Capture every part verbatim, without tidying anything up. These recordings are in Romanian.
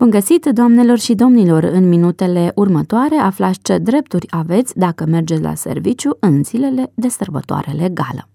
Bun găsit, doamnelor și domnilor! În minutele următoare aflați ce drepturi aveți dacă mergeți la serviciu în zilele de sărbătoare legală.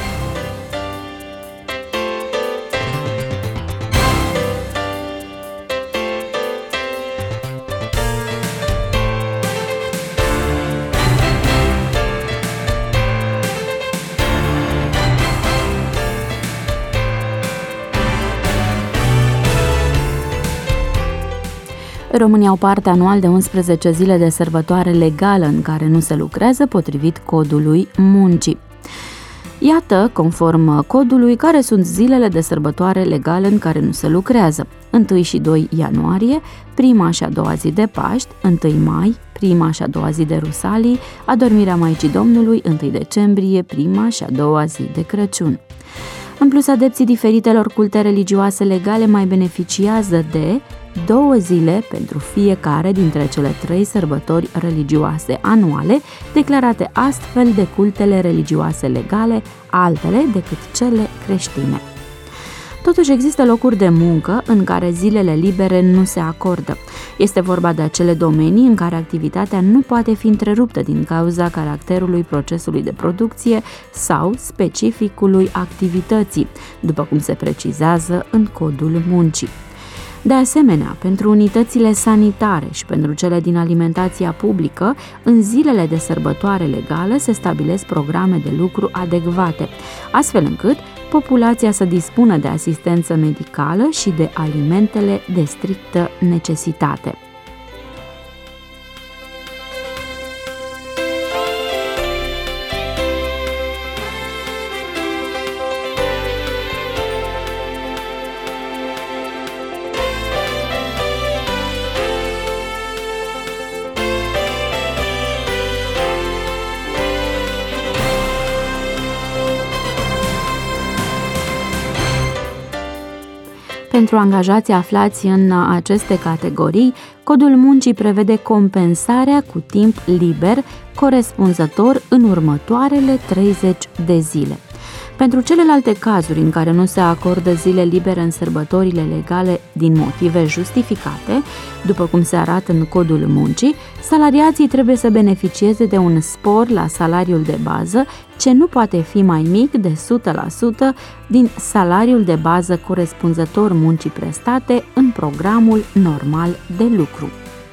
Românii au parte anual de unsprezece zile de sărbătoare legală în care nu se lucrează potrivit codului muncii. Iată, conform codului, care sunt zilele de sărbătoare legală în care nu se lucrează. întâi și doi ianuarie, prima și a doua zi de Paști, întâi mai, prima și a doua zi de Rusalii, adormirea Maicii Domnului, întâi decembrie, prima și a doua zi de Crăciun. În plus, adepții diferitelor culte religioase legale mai beneficiază de două zile pentru fiecare dintre cele trei sărbători religioase anuale, declarate astfel de cultele religioase legale, altele decât cele creștine. Totuși există locuri de muncă în care zilele libere nu se acordă. Este vorba de acele domenii în care activitatea nu poate fi întreruptă din cauza caracterului procesului de producție sau specificului activității, după cum se precizează în codul muncii. De asemenea, pentru unitățile sanitare și pentru cele din alimentația publică, în zilele de sărbătoare legală se stabilesc programe de lucru adecvate, astfel încât populația să dispună de asistență medicală și de alimentele de strictă necesitate. Pentru angajații aflați în aceste categorii, codul muncii prevede compensarea cu timp liber corespunzător în următoarele treizeci de zile. Pentru celelalte cazuri în care nu se acordă zile libere în sărbătorile legale din motive justificate, după cum se arată în codul muncii, salariații trebuie să beneficieze de un spor la salariul de bază ce nu poate fi mai mic de o sută la sută din salariul de bază corespunzător muncii prestate în programul normal de lucru.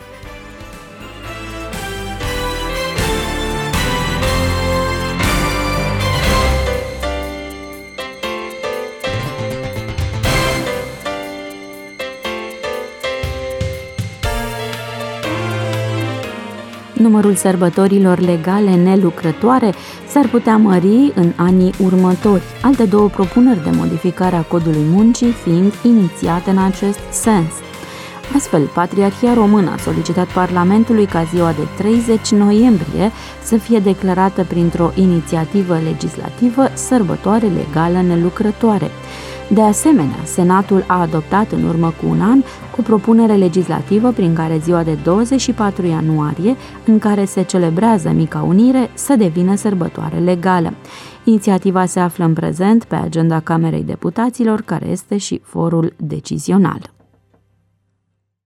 Numărul sărbătorilor legale nelucrătoare s-ar putea mări în anii următori, alte două propuneri de modificare a codului muncii fiind inițiate în acest sens. Astfel, Patriarhia Română a solicitat Parlamentului ca ziua de treizeci noiembrie să fie declarată printr-o inițiativă legislativă sărbătoare legală nelucrătoare. De asemenea, Senatul a adoptat în urmă cu un an o propunere legislativă prin care ziua de douăzeci și patru ianuarie, în care se celebrează Mica Unire, să devină sărbătoare legală. Inițiativa se află în prezent pe agenda Camerei Deputaților, care este și forul decizional.